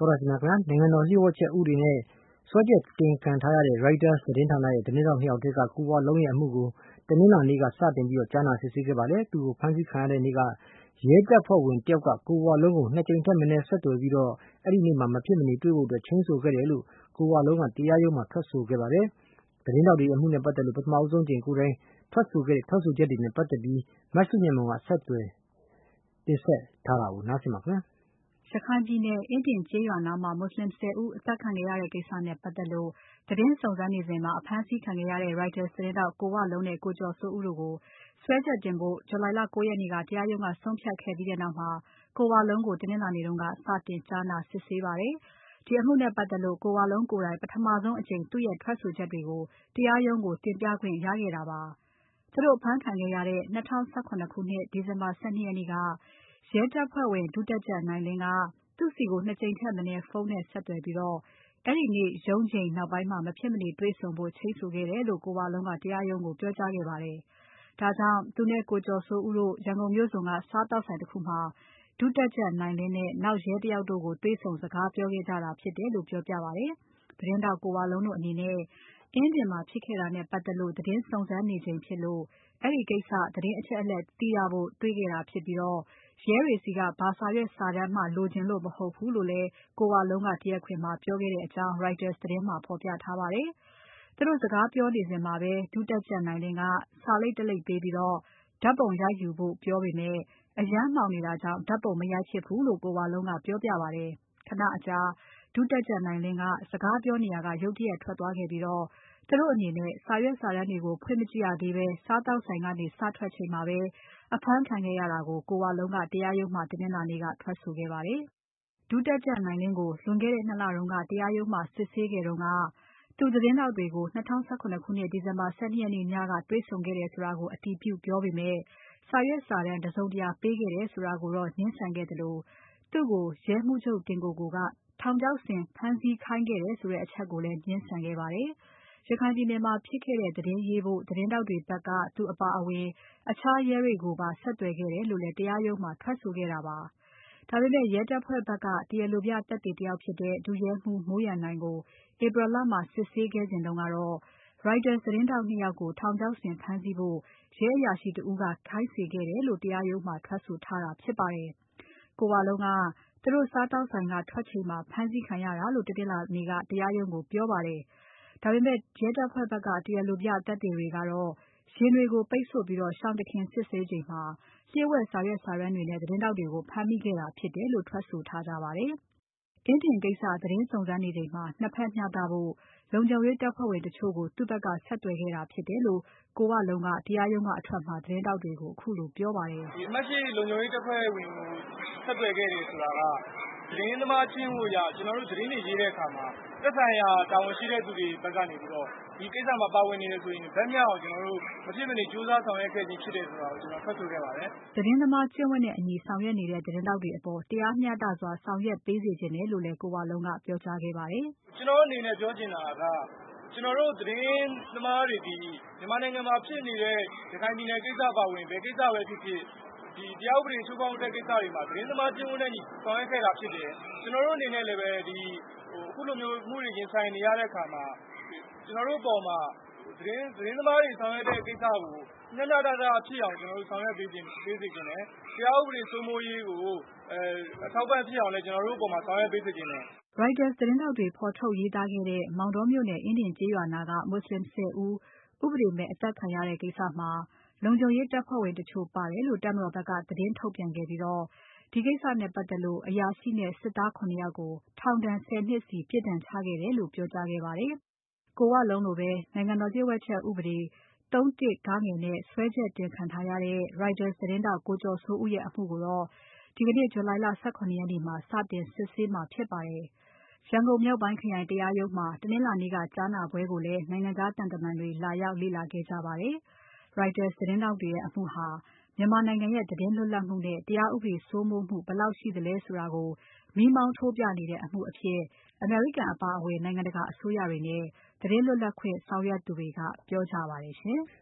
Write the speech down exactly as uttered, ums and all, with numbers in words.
တော်ရရှိမြခင်နိုင်ငံတော်လျှို့ဝှက်ချက်ဥပဒေနဲ့စွဲချက်တင်ခံထားရတဲ့ Reuters သတင်းဌာနရဲ့သတင်းထောက်နှစ်ယောက်ထဲကကိုဝလုံးရဲ့အမှုကိုတနင်္လာနေ့ကစတင်ပြီးကြားနာစစ်ဆေးခဲ့ပါတယ်။သူကိုဖမ်းဆီးခံရတဲ့နေ့ကရဲတပ်ဖွဲ့ဝင်တယောက်ကကိုဝလုံးကိုနှစ်ကြိမ်ထက်မနည်းဆက်သွယ်ပြီးတော့အဲ့ဒီနေ့မှာမဖြစ်မနေတွေ့ဖို့အတွက်ချင်းဆိုခဲ့တယ်လို့ကိုဝလုံးကတရားရုံးမှာထွက်ဆိုခဲ့ပါတယ်။သတင်းထောက်တွေအမှုနဲ့ပတ်သက်လို့ပထမဆုံးကြိမ်ကိုယ်တိုင်ထွက်ဆိုခဲ့တဲ့ထွက်ဆိုချက်တွေနဲ့ပတ်သက်ပြီးမဆုမြင့်မောင်ကဆက်သွယ်တင်ဆက်ထားတာကိုနားဆင်ပါခင်ဗျာ။ရခိုင်ပြည်နယ်အင်းဒင်ကျေးရွာနားမှာမွတ်ဆလင် ၁၀ ဦးအသတ်ခံခဲ့ရတဲ့ကိစ္စနဲ့ပတ်သက်လို့သတင်းစုံစမ်းနေစဉ်မှာအဖမ်းဆီးခံခဲ့ရတဲ့ Reuters သတင်းထောက်ကိုဝလုံးနဲ့ကိုကျော်စိုးဦးတို့ကိုစွဲချက်တင်ဖို့ July လ ၉ ရက်နေ့ကတရားရုံးကဆုံးဖြတ်ခဲ့ပြီးတဲ့နောက်မှာကိုဝလုံးကိုတနင်္လာနေ့ကစတင်ကြားနာစစ်ဆေးပါတယ်။ဒီအမှုနဲ့ပတ်သက်လို့ကိုဝလုံးကိုယ်တိုင်ပထမဆုံးအကြိမ်သူ့ရဲ့ထွက်ဆိုချက်တွေကိုတရားရုံးကိုတင်ပြခွင့်ရခဲ့တာပါ။သူတို့အဖမ်းခံခဲ့ရတဲ့၂၀၁၇ခုနှစ်ဒီဇင်ဘာ ၁၂ ရက်နေ့ကရဲတပ်ဖွဲ့ဝင်ဒုတပ်ကြပ်နိုင်လင်းကသူ့ဆီကိုနှစ်ကြိမ်ထက်မနည်းဖုန်းနဲ့ဆက်သွယ်ပြီးတော့အဲ့ဒီနေ့ရုံးချိန်နောက်ပိုင်းမှာမဖြစ်မနေတွေ့ဆုံဖို့ချိန်းဆိုခဲ့တယ်လို့ကိုဝလုံးကတရားရုံးကိုပြောကြားခဲ့ပါတယ်။ဒါကြောင့်သူနဲ့ကိုကျော်စိုးဦးတို့ရန်ကုန်မြို့စွန်ကစားသောက်ဆိုင်တစ်ခုမှာဒုတပ်ကြပ်နိုင်လင်းနဲ့နောက်ရဲတယောက်တို့ကိုတွေ့ဆုံစကားပြောခဲ့ကြတာဖြစ်တယ်လို့ပြောပြပါတယ်။သတင်းထောက်ကိုဝလုံးတို့အနေနဲ့အင်းဒင်မှာဖြစ်ခဲ့တာနဲ့ပတ်သက်လို့သတင်းစုံစမ်းနေချိန်ဖြစ်လို့အဲ့ဒီကိစ္စသတင်းအချက်အလက်သိရဖို့တွေ့ခဲ့တာဖြစ်ပြီးတော့ရဲတွေစီကဘာစာရွက်စာတမ်းမှလိုချင်လို့မဟုတ်ဘူးလို့လည်းကိုဝလုံးကတရားခွင်မှာပြောခဲ့တဲ့အကြောင်း Reuters သတင်းမှာဖော်ပြထားပါတယ်။သူတို့စကားပြောနေစဉ်မှာပဲဒုတပ်ကြပ်နိုင်လင်းကစာလိပ်တလိပ်ပေးပြီးတော့ဓာတ်ပုံရိုက်ယူဖို့ပြောပေမဲ့အရမ်းမှောင်နေတာကြောင့်ဓာတ်ပုံမရိုက်ဖြစ်ဘူးလို့ကိုဝလုံးကပြောပြပါတယ်။ခဏအကြာဒုတပ်ကြပ်နိုင်လင်းကစကားပြောနေရကရုတ်တရက်ထွက်သွားခဲ့ပြီးတော့သူတို့အနေနဲ့စာရွက်စာတမ်းတွေကိုဖွင့်မကြည့်ရသေးပဲစားတောက်ဆိုင်ကနေစထွက်ချိန်မှာပဲအဖမ်းခံခဲ့ရတာကိုကိုဝလုံးကတရားရုံးမှာတနင်္လာနေ့ကထွက်ဆိုခဲ့ပါတယ်။ဒုတပ်ကြပ်နိုင်လင်းကိုလွန်ခဲ့တဲ့၂လတုန်းကတရားရုံးမှာစစ်ဆေးခဲ့တုန်းကသူသတင်းထောက်တွေကို၂၀၁၇ခုနှစ်ဒီဇင်ဘာ ၁၂ ရက်နေ့ညကတွေ့ဆုံခဲ့တယ်ဆိုတာကိုအတည်ပြုပြောပေမဲ့စာရွက်စာတမ်းတစုံတရာပေးခဲ့တယ်ဆိုတာကိုတော့ငြင်းဆန်ခဲ့သလိုသူ့ကိုရဲမှူးချုပ်တင်ကိုကိုကထောင်ချောက်ဆင်ဖမ်းဆီးခိုင်းခဲ့တယ်ဆိုတဲ့အချက်ကိုလည်းငြင်းဆန်ခဲ့ပါတယ်။ရခိုင်ပြည်နယ်မှာဖြစ်ခဲ့တဲ့သတင်းရေးဖို့သတင်းတောက်တွေဘက်ကသူအပါအဝင်အခြားရဲတွေကိုပါဆက်သွယ်ခဲ့တယ်လို့လည်းတရားရုံးမှာထွက်ဆိုခဲ့တာပါ။ဒါပေမဲ့ရဲတပ်ဖွဲ့ဘက်ကတရားလိုပြသက်သေတယောက်ဖြစ်တဲ့ဒုရဲမှူးမိုးရန်နိုင်ကိုဧပြီလမှာစစ်ဆေးခဲ့စဉ်တုန်းကတော့ Reuters သတင်းထောက်နှစ်ယောက်ကိုထောင်ချောက်ဆင်ဖမ်းဆီးဖို့ရဲအရာရှိတဦးကခိုင်းစေခဲ့တယ်လို့တရားရုံးမှာထွက်ဆိုထားတာဖြစ်ပါတယ်။ကိုဝလုံးကသူတို့စားတောက်ဆိုင်ကထွက်ချိန်မှာဖမ်းဆီးခံရတာလို့တနင်္လာနေ့ကတရားရုံးကိုပြောပါတယ်။ဒါပေမဲ့ရဲတပ်ဖွဲ့ဘက်ကတရားလိုပြသက်သေတွေကတော့ရင်တွေကိုပိတ်ဆို့ပြီးရှောင်တခင်စစ်ဆေးချိန်မှာလျှို့ဝှက်စာရွက်စာတမ်းတွေနဲ့သတင်းထောက်တွေကိုဖမ်းမိခဲ့တာဖြစ်တယ်လို့ထွက်ဆိုထားကြပါတယ်။အင်းဒင်ကိစ္စသတင်းစုံစမ်းနေချိန်မှာနှစ်ဖက်မျှတဖို့လုံခြုံရေးတပ်ဖွဲ့ဝင်တချို့ကိုသူ့ဘက်ကဆက်သွယ်ခဲ့တာဖြစ်တယ်လို့ကိုဝလုံးကတရားရုံးကအထွက်မှာသတင်းထောက်တွေကိုအခုလိုပြောပါတယ်။ဒီအမှတ်ရှိလုံခြုံရေးတပ်ဖွဲ့ဝင်ကိုဆက်သွယ်ခဲ့တယ်ဆိုတာကသတင်းသမားချင်းကိုရကျွန်တော်တို့သတင်းတွေရေးတဲ့အခါမှာသက်ဆိုင်ရာတာဝန်ရှိတဲ့သူတွေဘက်ကနေပြီးတော့ဒီကိစ္စမှာပါဝင်နေတယ်ဆိုရင်ဗက်မြောက်အောင်ကျွန်တော်တို့မဖြစ်မနေကြိုးစားဆောင်ရွက်ခဲ့ခြင်းဖြစ်တယ်ဆိုတာကိုကျွန်တော်ဖတ်ဆိုခဲ့ပါတယ်။သတင်းသမားကျင့်ဝတ်နဲ့အညီဆောင်ရွက်နေတဲ့သတင်းတောက်တွေအပေါ်တရားမျှတစွာဆောင်ရွက်ပေးစေချင်တယ်လို့လည်းကိုဝလုံးကပြောကြားခဲ့ပါတယ်။ကျွန်တော်အနေနဲ့ပြောချင်တာကကျွန်တော်တို့သတင်းသမားတွေဒီမြန်မာနိုင်ငံမှာဖြစ်နေတဲ့ရခိုင်ပြည်နယ်ကိစ္စပါဝင်ဘယ်ကိစ္စပဲဖြစ်ဖြစ်ဒီတရားဥပဒေချိုးဖောက်တဲ့ကိစ္စတွေမှာသတင်းသမားကျင့်ဝတ်နဲ့ညီဆောင်ရွက်ခဲ့တာဖြစ်တယ်ကျွန်တော်တို့အနေနဲ့လည်းပဲဒီဟိုအခုလိုမျိုးမှုတွေရင်ဆိုင်နေရတဲ့အခါမှာကျွန်တော်တို့အပေါ်မှာသတင်းသတင်းသမားတွေဆောင်ရွက်တဲ့ကိစ္စကိုညှဏတာတာဖြစ်အောင်ကျွန်တော်တို့ဆောင်ရွက်ပေးခြင်းပေးစေခြင်းနဲ့တရားဥပဒေစိုးမိုးရေးကိုအဲအထောက်ပံ့ဖြစ်အောင်လည်းကျွန်တော်တို့အပေါ်မှာဆောင်ရွက်ပေးစေခြင်းနဲ့ Reuters သတင်းထောက်တွေဖော်ထုတ်ရေးသားခဲ့တဲ့မောင်တောမြို့နယ်အင်းဒင်ကျေးရွာနာကမွတ်ဆလင် ၁၀ ဦးဥပဒေမဲ့အသတ်ခံရတဲ့ကိစ္စမှာလုံခြုံရေးတပ်ဖွဲ့ဝင်တချို့ပါတယ်လို့တပ်မတော်ဘက်ကသတင်းထုတ်ပြန်ခဲ့ပြီးတော့ဒီကိစ္စနဲ့ပတ်သက်လို့အရာရှိနဲ့စစ်သား ခုနှစ် ယောက်ကိုထောင်ဒဏ် ဆယ်နှစ်စီပြစ်ဒဏ်ချခဲ့တယ်လို့ပြောကြားခဲ့ပါတယ်။ကိုဝလုံးလိုပဲနိုင်ငံတော်လျှို့ဝှက်ချက်ဥပဒေ ၃ ၁ ဂ နဲ့စွဲချက်တင်ခံထားရတဲ့ Reuters သတင်းထောက်ကိုကျော်စိုးဦးရဲ့အမှုကိုတော့ဒီကနေ့ July လ ၁၇ ရက်နေ့မှာစတင်စစ်ဆေးမှာဖြစ်ပါတယ်။ရန်ကုန်မြောက်ပိုင်းခရိုင်တရားရုံးမှာတနင်္လာနေ့ကကြားနာပွဲကိုလည်းနိုင်ငံသားတန်တမန်တွေလာရောက်လေ့လာခဲ့ကြပါတယ်။ Reuters သတင်းထောက်တွေရဲ့အမှုဟာမြန်မာနိုင်ငံရဲ့သတင်းလွတ်လပ်မှုနဲ့တရားဥပဒေစိုးမိုးမှုဘယ်လောက်ရှိသလဲဆိုတာကိုမီးမောင်းထိုးပြနေတဲ့အမှုအဖြစ်အမေရိကန်အပါအဝင်နိုင်ငံတကာအစိုးရတွေနဲ့သတင်းလွတ်လပ်ခွင့်ဆောင်ရွက်သူတွေကပြောကြပါတယ်ရှင်။